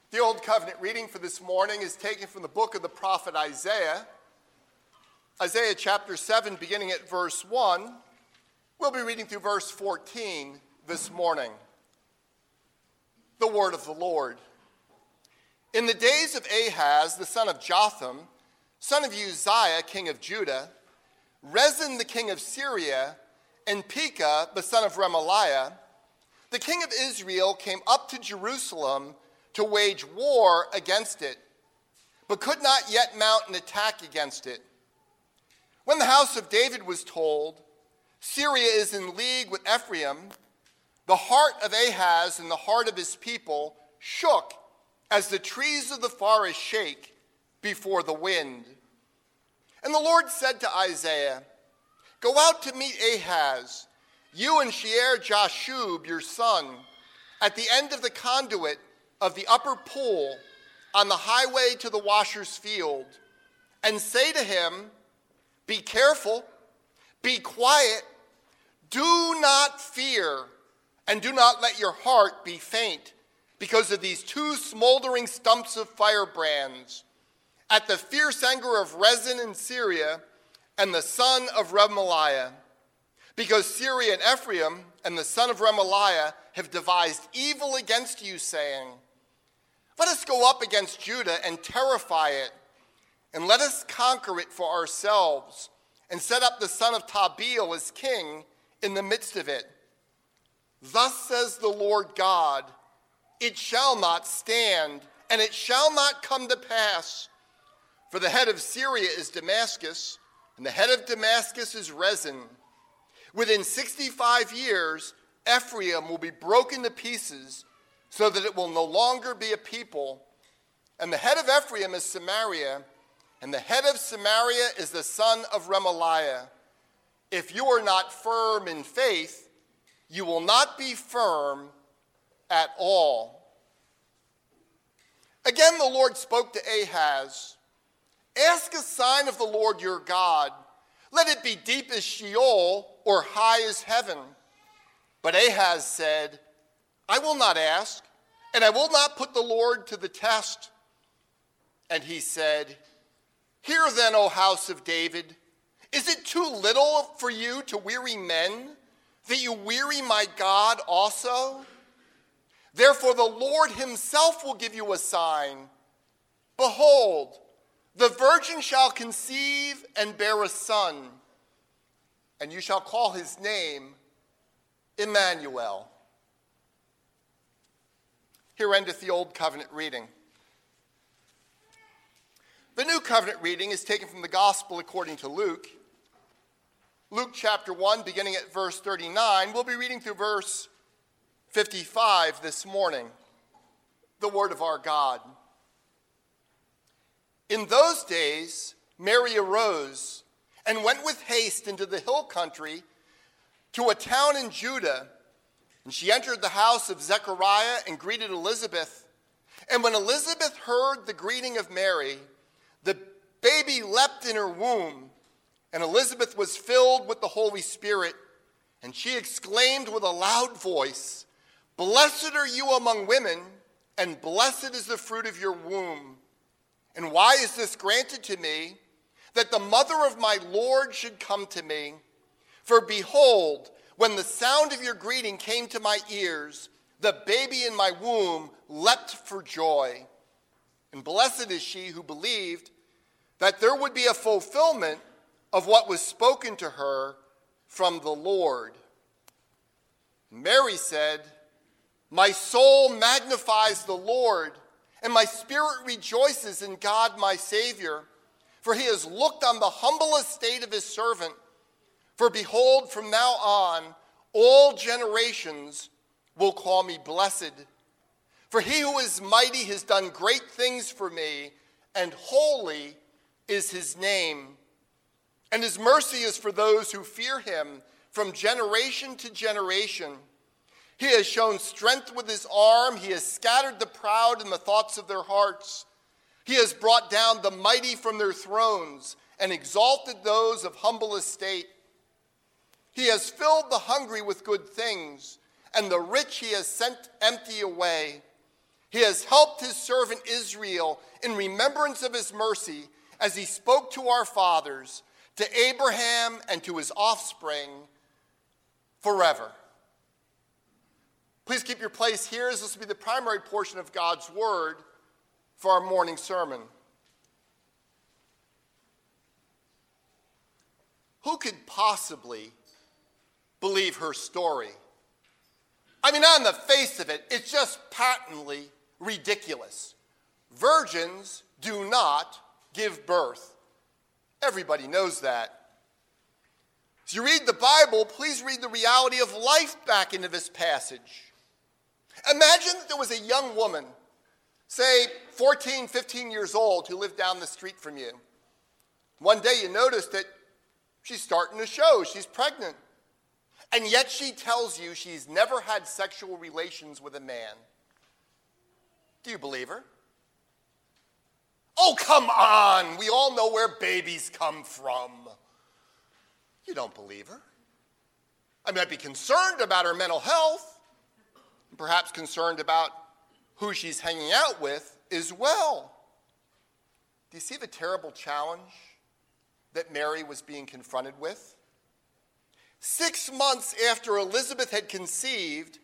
The Old Covenant reading for this morning is taken from the book of the prophet Isaiah. Isaiah chapter 7, beginning at verse 1. We'll be reading through verse 14 this morning. The word of the Lord. In the days of Ahaz, the son of Jotham, son of Uzziah, king of Judah, Rezin, the king of Syria, and Pekah, the son of Remaliah, the king of Israel came up to Jerusalem to wage war against it, but could not yet mount an attack against it. When the house of David was told, Syria is in league with Ephraim, the heart of Ahaz and the heart of his people shook as the trees of the forest shake before the wind. And the Lord said to Isaiah, "Go out to meet Ahaz, you and Shear-Jashub, your son, at the end of the conduit of the upper pool on the highway to the washer's field, and say to him, be careful, be quiet, do not fear, and do not let your heart be faint because of these two smoldering stumps of firebrands at the fierce anger of Rezin in Syria and the son of Remaliah, because Syria and Ephraim and the son of Remaliah have devised evil against you, saying, let us go up against Judah and terrify it, and let us conquer it for ourselves, and set up the son of Tabeel as king in the midst of it. Thus says the Lord God, it shall not stand, and it shall not come to pass. For the head of Syria is Damascus, and the head of Damascus is Rezin. Within 65 years, Ephraim will be broken to pieces, so that it will no longer be a people. And the head of Ephraim is Samaria, and the head of Samaria is the son of Remaliah. If you are not firm in faith, you will not be firm at all." Again, the Lord spoke to Ahaz, "Ask a sign of the Lord your God. Let it be deep as Sheol or high as heaven." But Ahaz said, "I will not ask, and I will not put the Lord to the test." And he said, "Hear then, O house of David, is it too little for you to weary men, that you weary my God also? Therefore the Lord himself will give you a sign. Behold, the virgin shall conceive and bear a son, and you shall call his name Emmanuel." Here endeth the Old Covenant reading. The New Covenant reading is taken from the Gospel according to Luke. Luke chapter 1, beginning at verse 39. We'll be reading through verse 55 this morning. The word of our God. In those days, Mary arose and went with haste into the hill country to a town in Judah. And she entered the house of Zechariah and greeted Elizabeth. And when Elizabeth heard the greeting of Mary, the baby leapt in her womb, and Elizabeth was filled with the Holy Spirit. And she exclaimed with a loud voice, "Blessed are you among women, and blessed is the fruit of your womb. And why is this granted to me, that the mother of my Lord should come to me? For behold, when the sound of your greeting came to my ears, the baby in my womb leapt for joy. And blessed is she who believed that there would be a fulfillment of what was spoken to her from the Lord." Mary said, "My soul magnifies the Lord, and my spirit rejoices in God my Savior, for he has looked on the humble estate of his servant. For behold, from now on, all generations will call me blessed. For he who is mighty has done great things for me, and holy is his name. And his mercy is for those who fear him from generation to generation. He has shown strength with his arm. He has scattered the proud in the thoughts of their hearts. He has brought down the mighty from their thrones and exalted those of humble estate. He has filled the hungry with good things, and the rich he has sent empty away. He has helped his servant Israel in remembrance of his mercy as he spoke to our fathers, to Abraham and to his offspring forever. Please keep your place here, as this will be the primary portion of God's word for our morning sermon. Who could possibly believe her story? I mean, on the face of it, it's just patently ridiculous. Virgins do not give birth. Everybody knows that. As you read the Bible, please read the reality of life back into this passage. Imagine that there was a young woman, say 14, 15 years old, who lived down the street from you. One day you notice that she's starting to show she's pregnant. And yet she tells you she's never had sexual relations with a man. Do you believe her? Oh, come on. We all know where babies come from. You don't believe her. I might be concerned about her mental health, perhaps concerned about who she's hanging out with as well. Do you see the terrible challenge that Mary was being confronted with? 6 months after Elizabeth had conceived,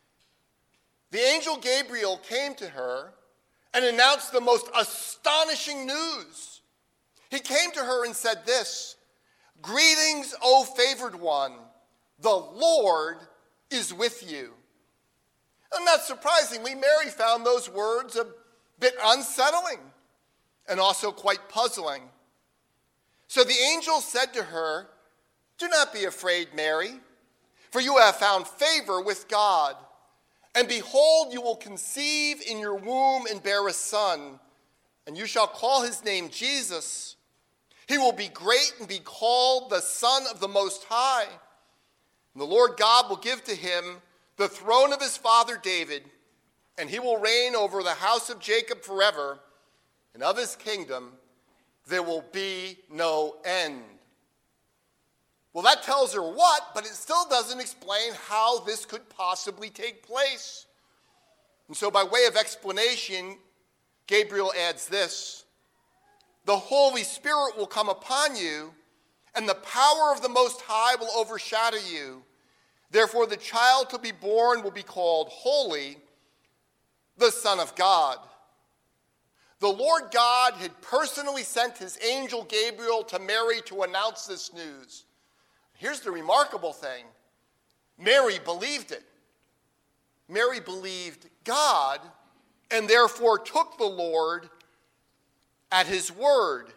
the angel Gabriel came to her and announced the most astonishing news. He came to her and said this, "Greetings, O favored one, the Lord is with you." And not surprisingly, Mary found those words a bit unsettling and also quite puzzling. So the angel said to her, "Do not be afraid, Mary, for you have found favor with God. And behold, you will conceive in your womb and bear a son, and you shall call his name Jesus. He will be great and be called the Son of the Most High. And the Lord God will give to him the throne of his father David, and he will reign over the house of Jacob forever, and of his kingdom there will be no end." Well, that tells her what, but it still doesn't explain how this could possibly take place. And so by way of explanation, Gabriel adds this: "The Holy Spirit will come upon you, and the power of the Most High will overshadow you. Therefore, the child to be born will be called Holy, the Son of God." The Lord God had personally sent his angel Gabriel to Mary to announce this news. Here's the remarkable thing. Mary believed it. Mary believed God and therefore took the Lord at his word.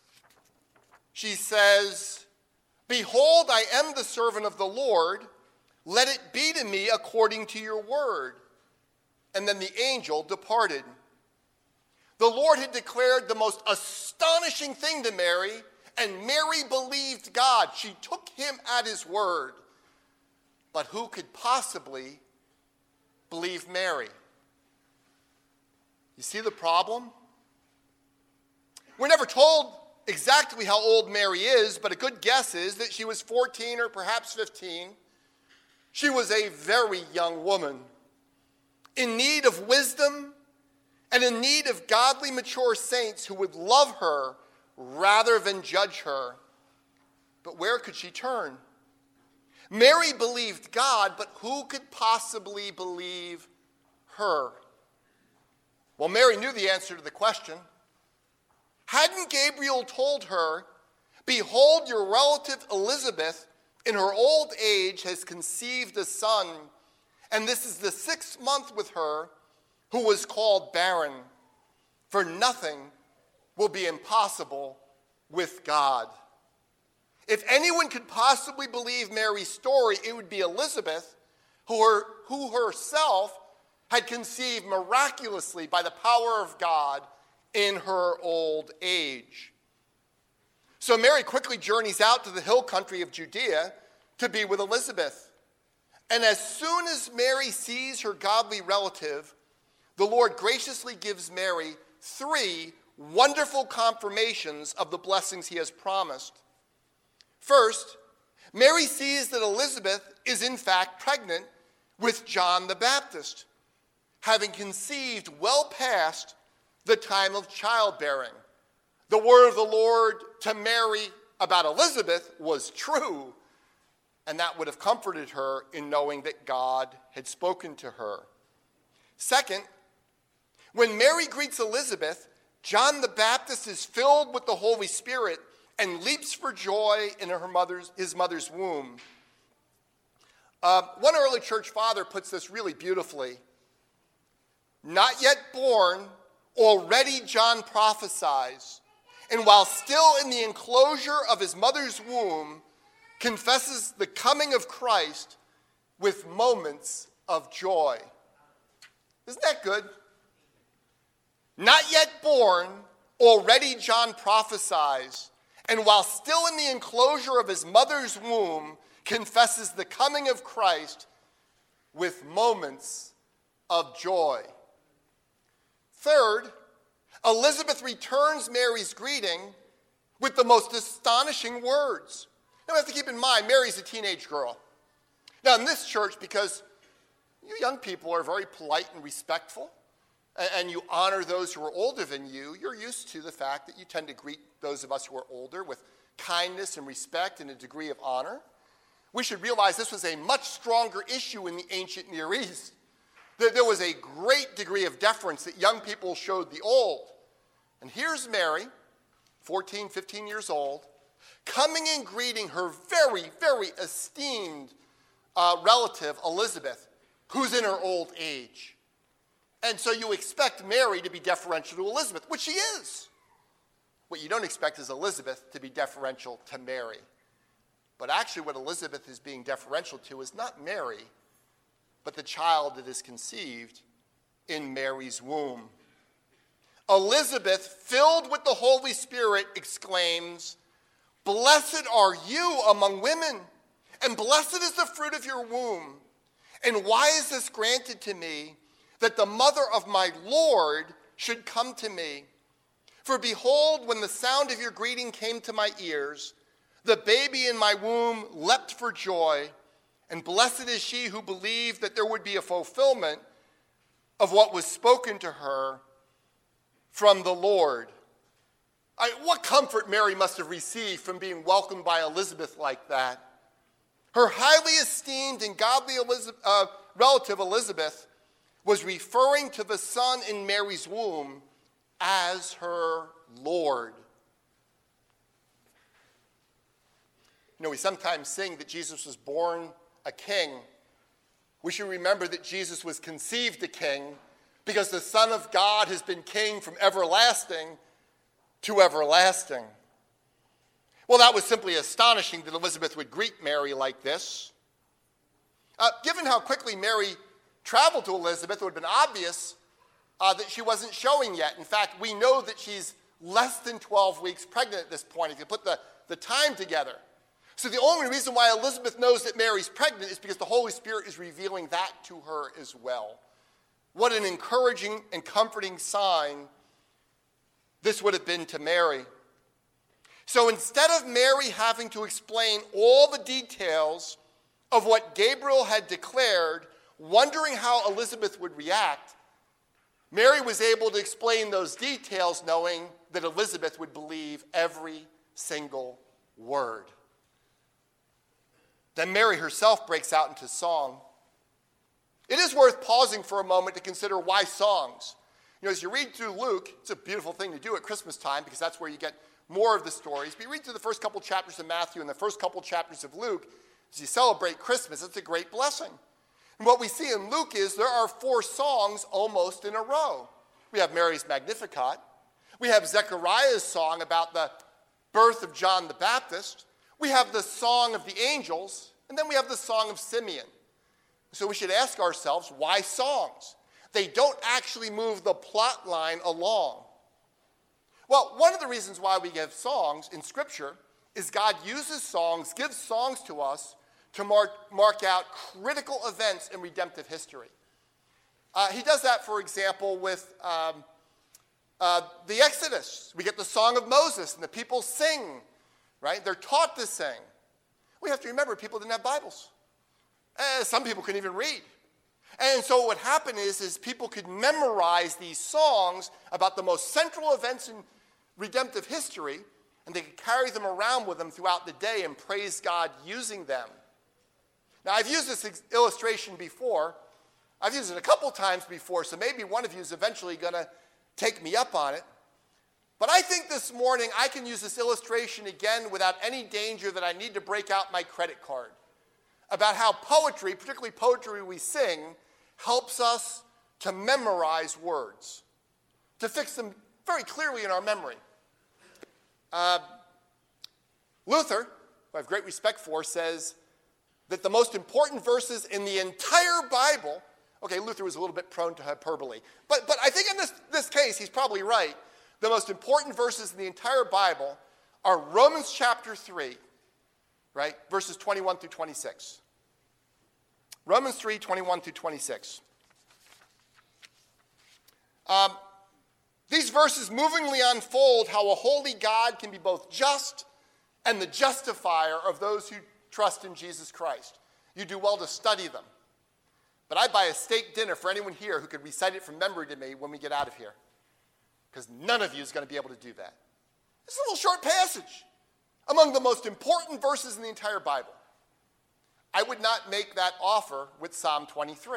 She says, "Behold, I am the servant of the Lord. Let it be to me according to your word." And then the angel departed. The Lord had declared the most astonishing thing to Mary, and Mary believed God. She took him at his word. But who could possibly believe Mary? You see the problem? We're never told exactly how old Mary is, but a good guess is that she was 14 or perhaps 15. She was a very young woman, in need of wisdom and in need of godly, mature saints who would love her rather than judge her. But where could she turn? Mary believed God, but who could possibly believe her? Well, Mary knew the answer to the question. Hadn't Gabriel told her, "Behold, your relative Elizabeth, in her old age, has conceived a son, and this is the 6th month with her, who was called barren, for nothing will be impossible with God." If anyone could possibly believe Mary's story, it would be Elizabeth, who herself had conceived miraculously by the power of God in her old age. So Mary quickly journeys out to the hill country of Judea to be with Elizabeth. And as soon as Mary sees her godly relative, the Lord graciously gives Mary 3 wonderful confirmations of the blessings he has promised. First, Mary sees that Elizabeth is in fact pregnant with John the Baptist. having conceived well past the time of childbearing. The word of the Lord to Mary about Elizabeth was true, and that would have comforted her in knowing that God had spoken to her. Second, when Mary greets Elizabeth, John the Baptist is filled with the Holy Spirit and leaps for joy in his mother's womb. One early church father puts this really beautifully. Not yet born, already John prophesies, and while still in the enclosure of his mother's womb, confesses the coming of Christ with moments of joy. Isn't that good? Not yet born, already John prophesies, and while still in the enclosure of his mother's womb, confesses the coming of Christ with moments of joy. Third, Elizabeth returns Mary's greeting with the most astonishing words. Now we have to keep in mind, Mary's a teenage girl. Now in this church, because you young people are very polite and respectful, and you honor those who are older than you, you're used to the fact that you tend to greet those of us who are older with kindness and respect and a degree of honor. We should realize this was a much stronger issue in the ancient Near East. There was a great degree of deference that young people showed the old. And here's Mary, 14, 15 years old, coming and greeting her very, very esteemed relative, Elizabeth, who's in her old age. And so you expect Mary to be deferential to Elizabeth, which she is. What you don't expect is Elizabeth to be deferential to Mary. But actually what Elizabeth is being deferential to is not Mary, but the child that is conceived in Mary's womb. Elizabeth, filled with the Holy Spirit, exclaims, "Blessed are you among women, and blessed is the fruit of your womb. And why is this granted to me, that the mother of my Lord should come to me? For behold, when the sound of your greeting came to my ears, the baby in my womb leapt for joy, and blessed is she who believed that there would be a fulfillment of what was spoken to her from the Lord." What comfort Mary must have received from being welcomed by Elizabeth like that. Her highly esteemed and godly relative Elizabeth was referring to the son in Mary's womb as her Lord. You know, we sometimes sing that Jesus was born a king. We should remember that Jesus was conceived a king because the Son of God has been king from everlasting to everlasting. Well, that was simply astonishing that Elizabeth would greet Mary like this. Given how quickly Mary traveled to Elizabeth, it would have been obvious that she wasn't showing yet. In fact, we know that she's less than 12 weeks pregnant at this point, if you put the time together. So the only reason why Elizabeth knows that Mary's pregnant is because the Holy Spirit is revealing that to her as well. What an encouraging and comforting sign this would have been to Mary. So instead of Mary having to explain all the details of what Gabriel had declared, wondering how Elizabeth would react, Mary was able to explain those details knowing that Elizabeth would believe every single word. Then Mary herself breaks out into song. It is worth pausing for a moment to consider why songs. You know, as you read through Luke, it's a beautiful thing to do at Christmas time because that's where you get more of the stories. But you read through the first couple chapters of Matthew and the first couple chapters of Luke, as you celebrate Christmas, it's a great blessing. And what we see in Luke is there are 4 songs almost in a row. We have Mary's Magnificat. We have Zechariah's song about the birth of John the Baptist. We have the song of the angels. And then we have the song of Simeon. So we should ask ourselves, why songs? They don't actually move the plot line along. Well, one of the reasons why we give songs in Scripture is God uses songs, gives songs to us to mark out critical events in redemptive history. He does that, for example, with the Exodus. We get the Song of Moses, and the people sing, right? They're taught to sing. We have to remember people didn't have Bibles. Some people couldn't even read. And so what would happen is people could memorize these songs about the most central events in redemptive history, and they could carry them around with them throughout the day and praise God using them. Now, I've used this illustration before. I've used it a couple times before, so maybe one of you is eventually going to take me up on it. But I think this morning I can use this illustration again without any danger that I need to break out my credit card, about how poetry, particularly poetry we sing, helps us to memorize words, to fix them very clearly in our memory. Luther, who I have great respect for, says that the most important verses in the entire Bible, okay, Luther was a little bit prone to hyperbole, but I think in this case he's probably right. The most important verses in the entire Bible are Romans chapter 3, right, verses 21 through 26. Romans 3, 21 through 26. These verses movingly unfold how a holy God can be both just and the justifier of those who trust in Jesus Christ. You do well to study them. But I'd buy a steak dinner for anyone here who could recite it from memory to me when we get out of here, because none of you is going to be able to do that. It's a little short passage, among the most important verses in the entire Bible. I would not make that offer with Psalm 23,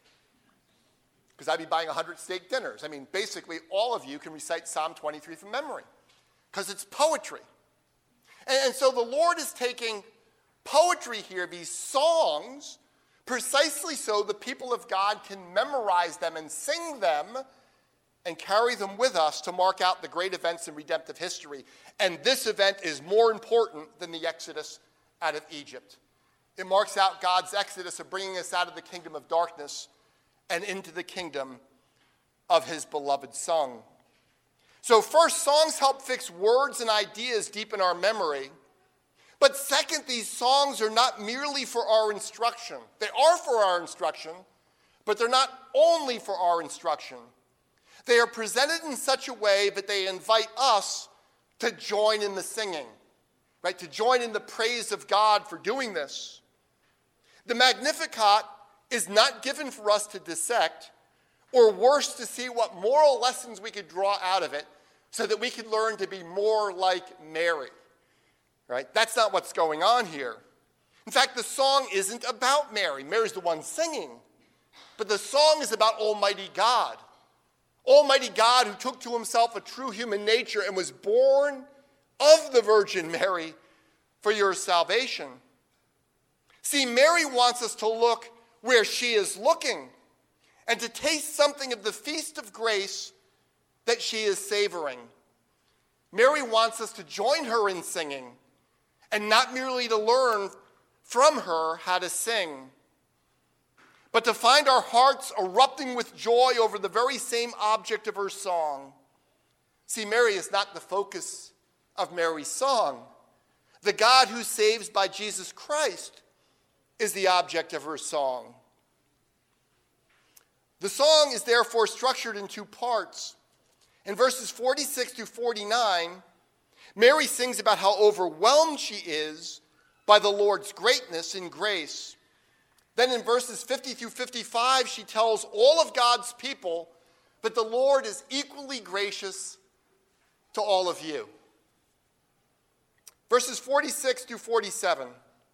because I'd be buying 100 steak dinners. I mean, basically, all of you can recite Psalm 23 from memory, because it's poetry. And so the Lord is taking poetry here, these songs, precisely so the people of God can memorize them and sing them and carry them with us to mark out the great events in redemptive history. And this event is more important than the Exodus out of Egypt. It marks out God's exodus of bringing us out of the kingdom of darkness and into the kingdom of his beloved Son. So first, songs help fix words and ideas deep in our memory. But second, these songs are not merely for our instruction. They are for our instruction, but they're not only for our instruction. They are presented in such a way that they invite us to join in the singing, right? To join in the praise of God for doing this. The Magnificat is not given for us to dissect, or worse, to see what moral lessons we could draw out of it so that we could learn to be more like Mary, right? That's not what's going on here. In fact, the song isn't about Mary. Mary's the one singing. But the song is about Almighty God. Almighty God, who took to himself a true human nature and was born of the Virgin Mary for your salvation. See, Mary wants us to look where she is looking and to taste something of the feast of grace that she is savoring. Mary wants us to join her in singing and not merely to learn from her how to sing, but to find our hearts erupting with joy over the very same object of her song. See, Mary is not the focus of Mary's song. The God who saves by Jesus Christ is the object of her song. The song is therefore structured in two parts. In verses 46 through 49, Mary sings about how overwhelmed she is by the Lord's greatness and grace. Then in verses 50 through 55, she tells all of God's people that the Lord is equally gracious to all of you. Verses 46 through 47.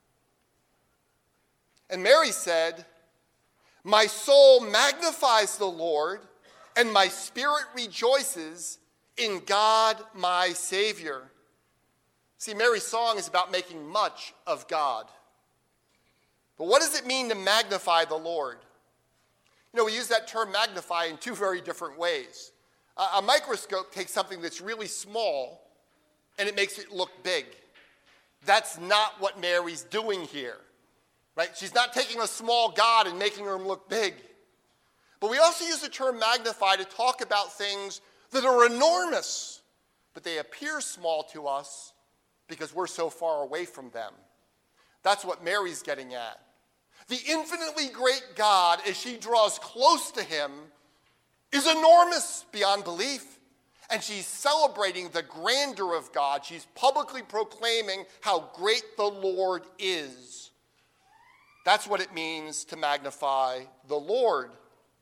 And Mary said, "My soul magnifies the Lord, and my spirit rejoices in God my Savior." See, Mary's song is about making much of God. But what does it mean to magnify the Lord? You know, we use that term magnify in two very different ways. A microscope takes something that's really small and it makes it look big. That's not what Mary's doing here, right? She's not taking a small God and making him look big. But we also use the term magnify to talk about things that are enormous, but they appear small to us because we're so far away from them. That's what Mary's getting at. The infinitely great God, as she draws close to him, is enormous beyond belief. And she's celebrating the grandeur of God. She's publicly proclaiming how great the Lord is. That's what it means to magnify the Lord.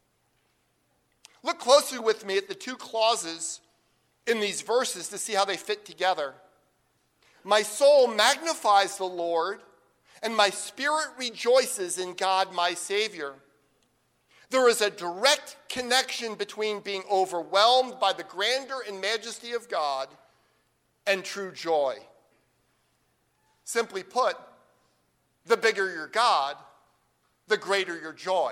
Look closely with me at the two clauses in these verses to see how they fit together. My soul magnifies the Lord, and my spirit rejoices in God my Savior. There is a direct connection between being overwhelmed by the grandeur and majesty of God and true joy. Simply put, the bigger your God, the greater your joy.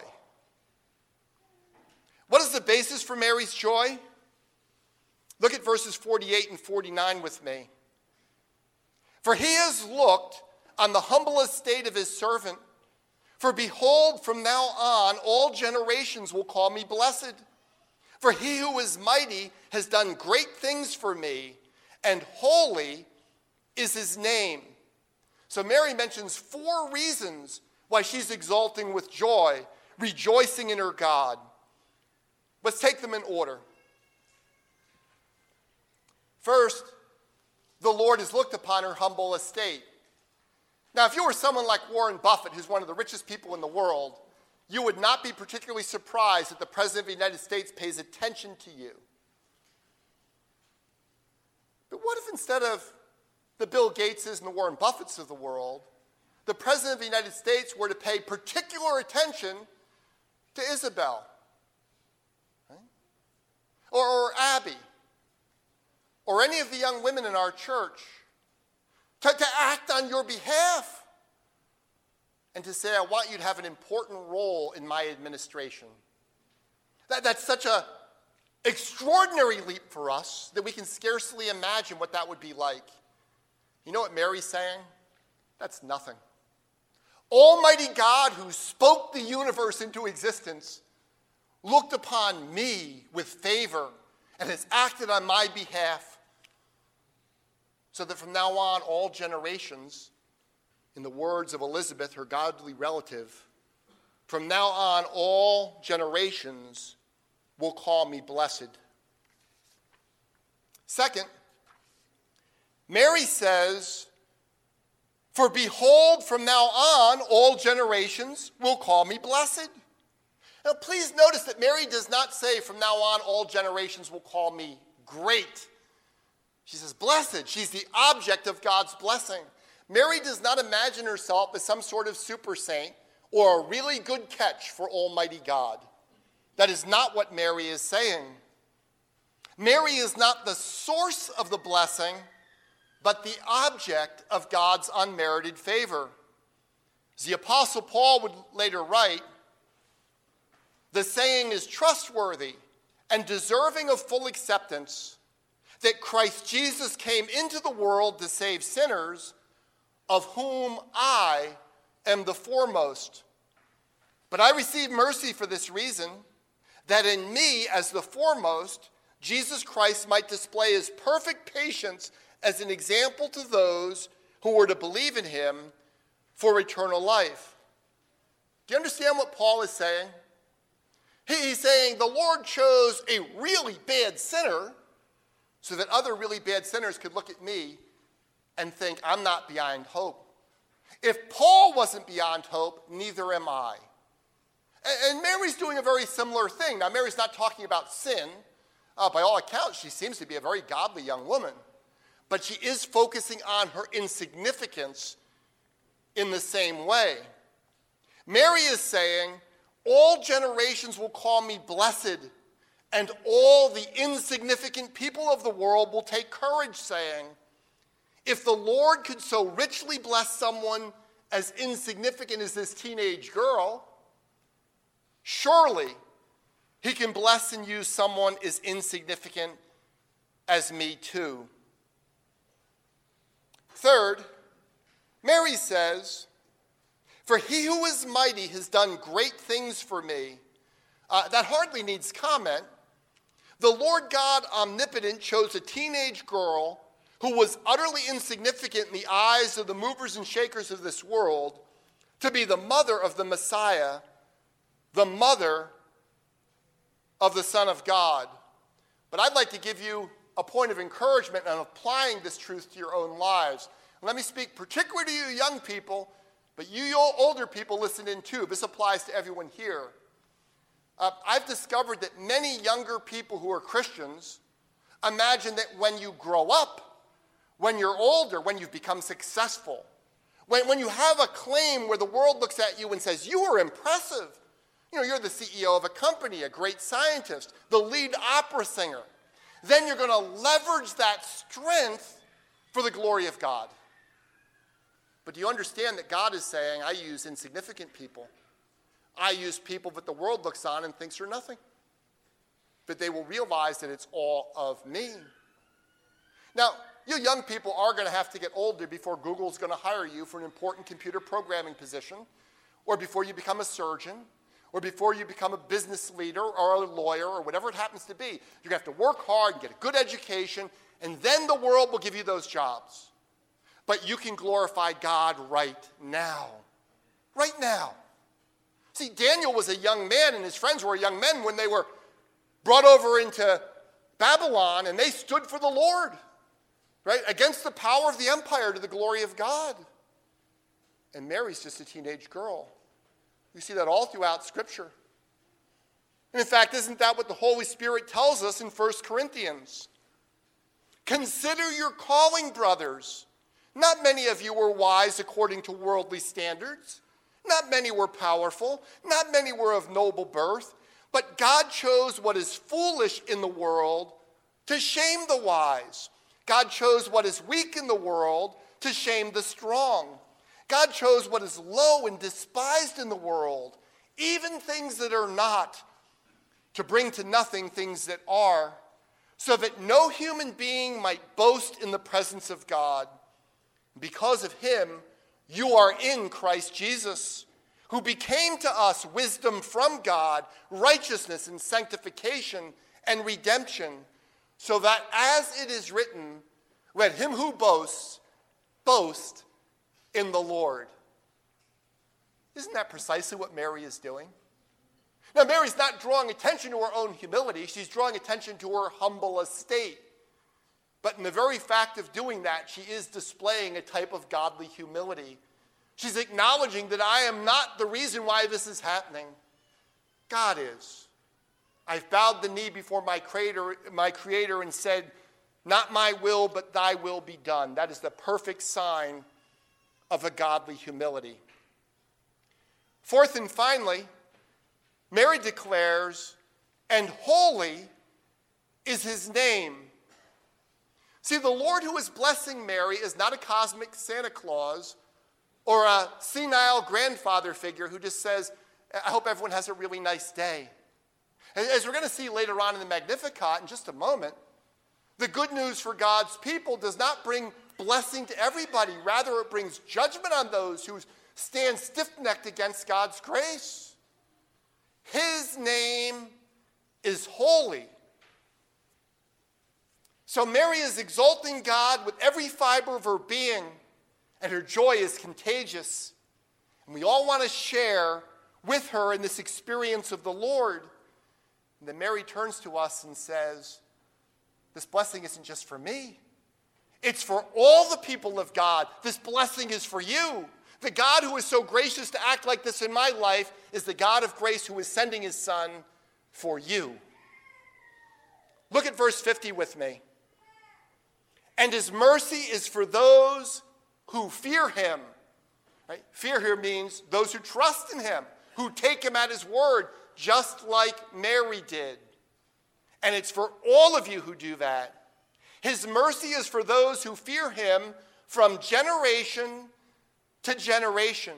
What is the basis for Mary's joy? Look at verses 48 and 49 with me. For he has looked on the humble estate of his servant. For behold, from now on, all generations will call me blessed. For he who is mighty has done great things for me, and holy is his name. So Mary mentions 4 reasons why she's exulting with joy, rejoicing in her God. Let's take them in order. First, the Lord has looked upon her humble estate. Now, if you were someone like Warren Buffett, who's one of the richest people in the world, you would not be particularly surprised that the President of the United States pays attention to you. But what if instead of the Bill Gateses and the Warren Buffetts of the world, the President of the United States were to pay particular attention to Isabel, right? or Abby, or any of the young women in our church, to act on your behalf and to say, I want you to have an important role in my administration. That's such an extraordinary leap for us that we can scarcely imagine what that would be like. You know what Mary's saying? That's nothing. Almighty God, who spoke the universe into existence, looked upon me with favor and has acted on my behalf, so that from now on, all generations, in the words of Elizabeth, her godly relative, from now on, all generations will call me blessed. Second, Mary says, for behold, from now on, all generations will call me blessed. Now, please notice that Mary does not say, from now on, all generations will call me great. She says, blessed. She's the object of God's blessing. Mary does not imagine herself as some sort of super saint or a really good catch for Almighty God. That is not what Mary is saying. Mary is not the source of the blessing, but the object of God's unmerited favor. As the Apostle Paul would later write, the saying is trustworthy and deserving of full acceptance, that Christ Jesus came into the world to save sinners, of whom I am the foremost. But I received mercy for this reason, that in me, as the foremost, Jesus Christ might display his perfect patience as an example to those who were to believe in him for eternal life. Do you understand what Paul is saying? He's saying the Lord chose a really bad sinner so that other really bad sinners could look at me and think, I'm not beyond hope. If Paul wasn't beyond hope, neither am I. And Mary's doing a very similar thing. Now, Mary's not talking about sin. By all accounts, she seems to be a very godly young woman. But she is focusing on her insignificance in the same way. Mary is saying, all generations will call me blessed, and all the insignificant people of the world will take courage, saying, if the Lord could so richly bless someone as insignificant as this teenage girl, surely he can bless and use someone as insignificant as me too. Third, Mary says, for he who is mighty has done great things for me. That hardly needs comment. The Lord God omnipotent chose a teenage girl who was utterly insignificant in the eyes of the movers and shakers of this world to be the mother of the Messiah, the mother of the Son of God. But I'd like to give you a point of encouragement on applying this truth to your own lives. And let me speak particularly to you young people But you older people listen in too. This applies to everyone here. I've discovered that many younger people who are Christians imagine that when you grow up, when you're older, when you've become successful, when you have a claim where the world looks at you and says, you are impressive. You're the CEO of a company, a great scientist, the lead opera singer. Then you're going to leverage that strength for the glory of God. But do you understand that God is saying, I use insignificant people. I use people that the world looks on and thinks are nothing. But they will realize that it's all of me. Now, you young people are going to have to get older before Google's going to hire you for an important computer programming position, or before you become a surgeon, or before you become a business leader or a lawyer or whatever it happens to be. You're going to have to work hard and get a good education, and then the world will give you those jobs. But you can glorify God right now. Right now. See, Daniel was a young man, and his friends were young men when they were brought over into Babylon, and they stood for the Lord, right, against the power of the empire to the glory of God. And Mary's just a teenage girl. You see that all throughout Scripture. And in fact, isn't that what the Holy Spirit tells us in 1 Corinthians? Consider your calling, brothers. Not many of you were wise according to worldly standards. Not many were powerful. Not many were of noble birth. But God chose what is foolish in the world to shame the wise. God chose what is weak in the world to shame the strong. God chose what is low and despised in the world, even things that are not, to bring to nothing things that are, so that no human being might boast in the presence of God. Because of him, you are in Christ Jesus, who became to us wisdom from God, righteousness and sanctification and redemption, so that as it is written, let him who boasts, boast in the Lord. Isn't that precisely what Mary is doing? Now, Mary's not drawing attention to her own humility. She's drawing attention to her humble estate. But in the very fact of doing that, she is displaying a type of godly humility. She's acknowledging that I am not the reason why this is happening. God is. I've bowed the knee before my Creator and said, not my will, but thy will be done. That is the perfect sign of a godly humility. Fourth and finally, Mary declares, and holy is his name. See, the Lord who is blessing Mary is not a cosmic Santa Claus or a senile grandfather figure who just says, I hope everyone has a really nice day. As we're going to see later on in the Magnificat in just a moment, the good news for God's people does not bring blessing to everybody. Rather, it brings judgment on those who stand stiff-necked against God's grace. His name is holy. So Mary is exalting God with every fiber of her being, and her joy is contagious. And we all want to share with her in this experience of the Lord. And then Mary turns to us and says, this blessing isn't just for me. It's for all the people of God. This blessing is for you. The God who is so gracious to act like this in my life is the God of grace who is sending his Son for you. Look at verse 50 with me. And his mercy is for those who fear him. Right? Fear here means those who trust in him, who take him at his word, just like Mary did. And it's for all of you who do that. His mercy is for those who fear him from generation to generation.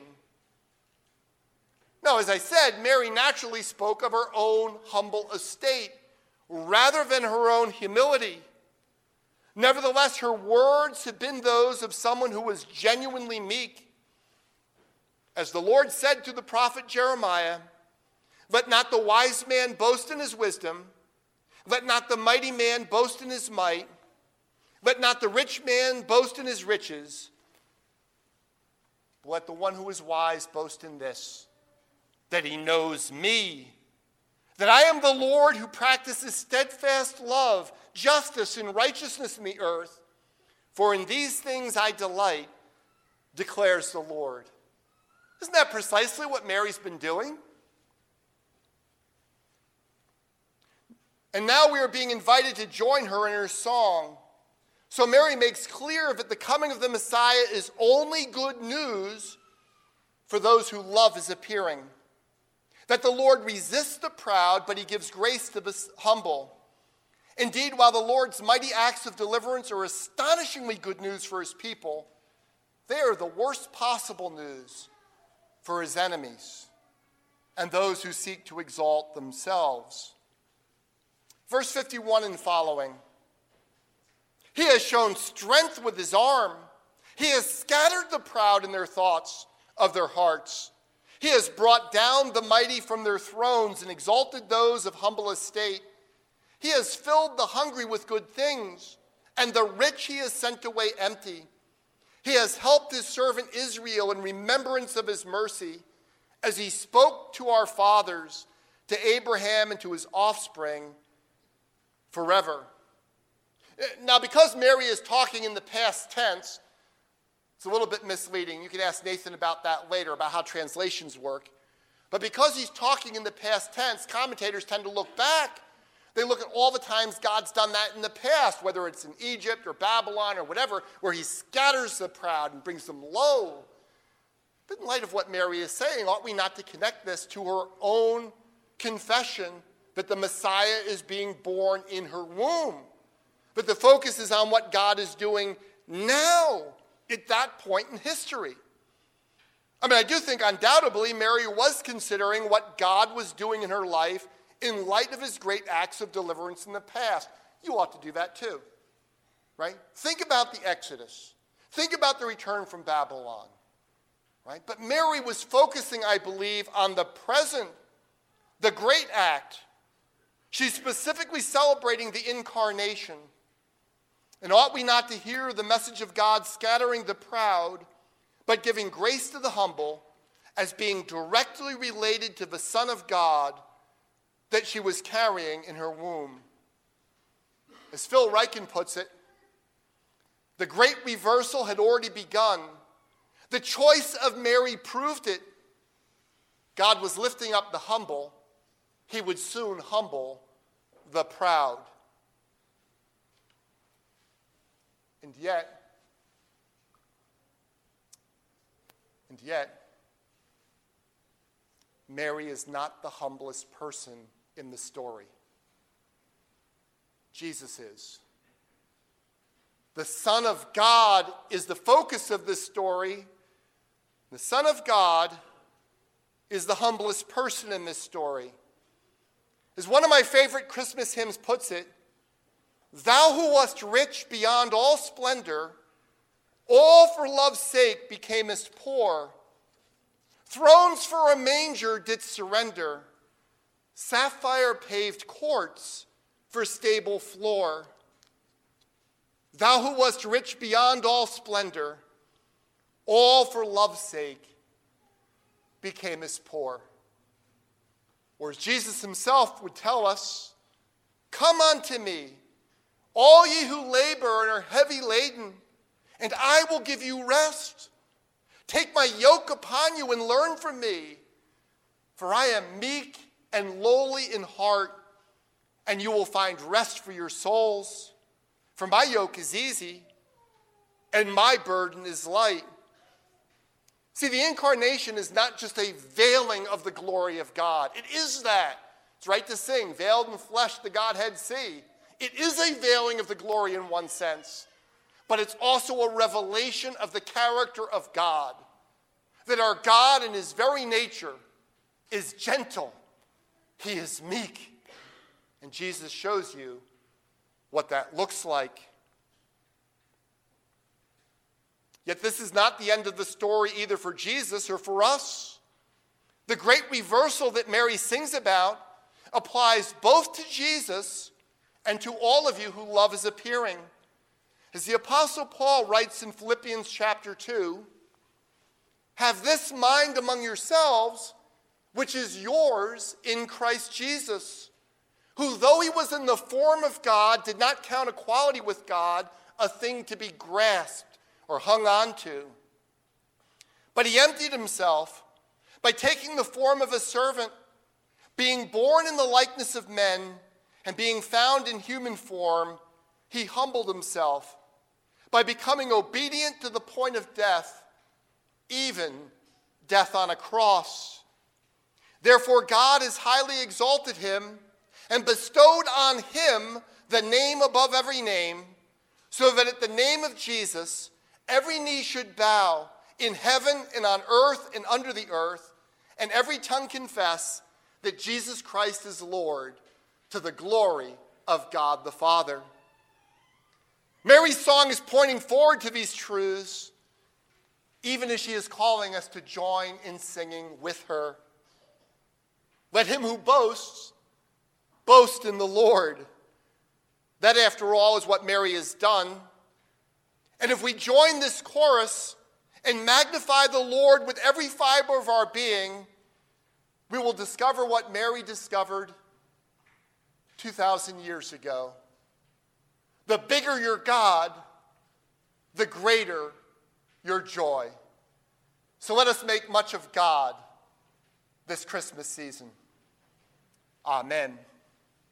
Now, as I said, Mary naturally spoke of her own humble estate rather than her own humility. Nevertheless, her words have been those of someone who was genuinely meek. As the Lord said to the prophet Jeremiah, let not the wise man boast in his wisdom, let not the mighty man boast in his might, let not the rich man boast in his riches, but let the one who is wise boast in this, that he knows me, that I am the Lord who practices steadfast love, justice, and righteousness in the earth. For in these things I delight, declares the Lord. Isn't that precisely what Mary's been doing? And now we are being invited to join her in her song. So Mary makes clear that the coming of the Messiah is only good news for those who love his appearing. That the Lord resists the proud, but he gives grace to the humble. Indeed, while the Lord's mighty acts of deliverance are astonishingly good news for his people, they are the worst possible news for his enemies and those who seek to exalt themselves. Verse 51 and following. He has shown strength with his arm. He has scattered the proud in their thoughts of their hearts. He has brought down the mighty from their thrones and exalted those of humble estate. He has filled the hungry with good things, and the rich he has sent away empty. He has helped his servant Israel in remembrance of his mercy, as he spoke to our fathers, to Abraham and to his offspring forever. Now, because Mary is talking in the past tense, it's a little bit misleading. You can ask Nathan about that later, about how translations work. But because he's talking in the past tense, commentators tend to look back. They look at all the times God's done that in the past, whether it's in Egypt or Babylon or whatever, where he scatters the proud and brings them low. But in light of what Mary is saying, ought we not to connect this to her own confession that the Messiah is being born in her womb? But the focus is on what God is doing now, at that point in history. I do think undoubtedly Mary was considering what God was doing in her life in light of his great acts of deliverance in the past. You ought to do that too, right? Think about the Exodus. Think about the return from Babylon, right? But Mary was focusing, I believe, on the present, the great act. She's specifically celebrating the incarnation. And ought we not to hear the message of God scattering the proud, but giving grace to the humble, as being directly related to the Son of God that she was carrying in her womb? As Phil Ryken puts it, the great reversal had already begun. The choice of Mary proved it. God was lifting up the humble. He would soon humble the proud. And yet, Mary is not the humblest person in the story. Jesus is. The Son of God is the focus of this story. The Son of God is the humblest person in this story. As one of my favorite Christmas hymns puts it, "Thou who wast rich beyond all splendor, all for love's sake becamest poor. Thrones for a manger didst surrender, sapphire-paved courts for stable floor. Thou who wast rich beyond all splendor, all for love's sake becamest poor." Or as Jesus himself would tell us, "Come unto me, all ye who labor and are heavy laden, and I will give you rest. Take my yoke upon you and learn from me, for I am meek and lowly in heart, and you will find rest for your souls. For my yoke is easy, and my burden is light." See, the incarnation is not just a veiling of the glory of God. It is that. It's right to sing, "Veiled in flesh the Godhead see." It is a veiling of the glory in one sense, but it's also a revelation of the character of God. That our God in his very nature is gentle. He is meek. And Jesus shows you what that looks like. Yet this is not the end of the story either for Jesus or for us. The great reversal that Mary sings about applies both to Jesus and to all of you who love his appearing. As the Apostle Paul writes in Philippians chapter 2, "Have this mind among yourselves, which is yours in Christ Jesus, who though he was in the form of God, did not count equality with God a thing to be grasped or hung on to. But he emptied himself by taking the form of a servant, being born in the likeness of men, and being found in human form, he humbled himself by becoming obedient to the point of death, even death on a cross. Therefore, God has highly exalted him and bestowed on him the name above every name, so that at the name of Jesus, every knee should bow in heaven and on earth and under the earth, and every tongue confess that Jesus Christ is Lord, to the glory of God the Father. Mary's song is pointing forward to these truths, even as she is calling us to join in singing with her. Let him who boasts, boast in the Lord. That, after all, is what Mary has done. And if we join this chorus and magnify the Lord with every fiber of our being, we will discover what Mary discovered 2,000 years ago. The bigger your God, the greater your joy. So let us make much of God this Christmas season. Amen.